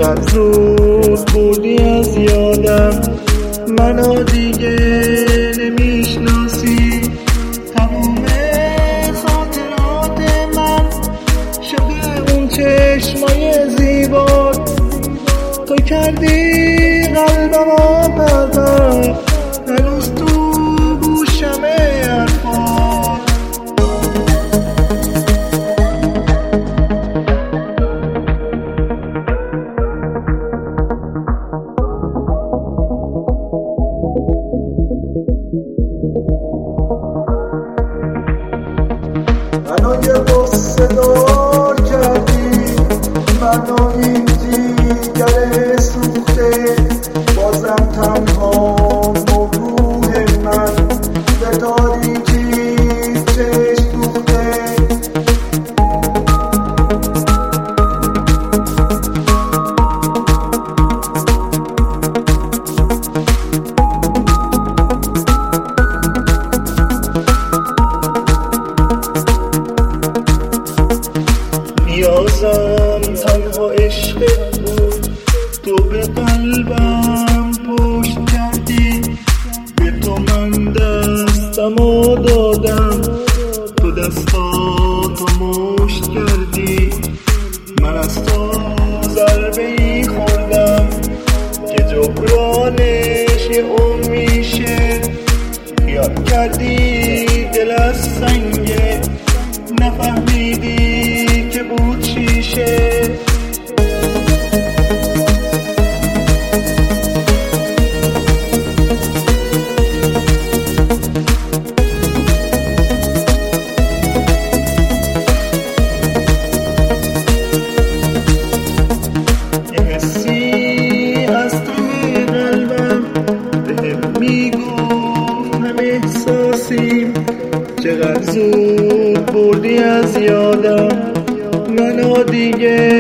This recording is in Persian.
چقدر زود بردی از یادم، منو دیگه نمیشناسی. تموم خاطرات من شده اون چشمای زیبات، تو کردی قلبمو پرپر، هنوز تو گوشمه حرفات. منو یه قصه دار کردی، منو این دیگر سوخته، بازم تنها روح من به تاریکی چشم دوخته. نیازم تنها عشقت بود، تو به قلبم پشت کردی، به تو من دستمو دادم، تو دستاتو مشت کردی. من از تو ضربه‌ای خوردم که جبرانش یه عمر میشه، خیال کردی دل از سنگه، نفهمیدی که بود شیشه. یه حسی از ته قلبم بهم میگفت هم احساسیم، چقدر زود بردی از یادم، منو دیگه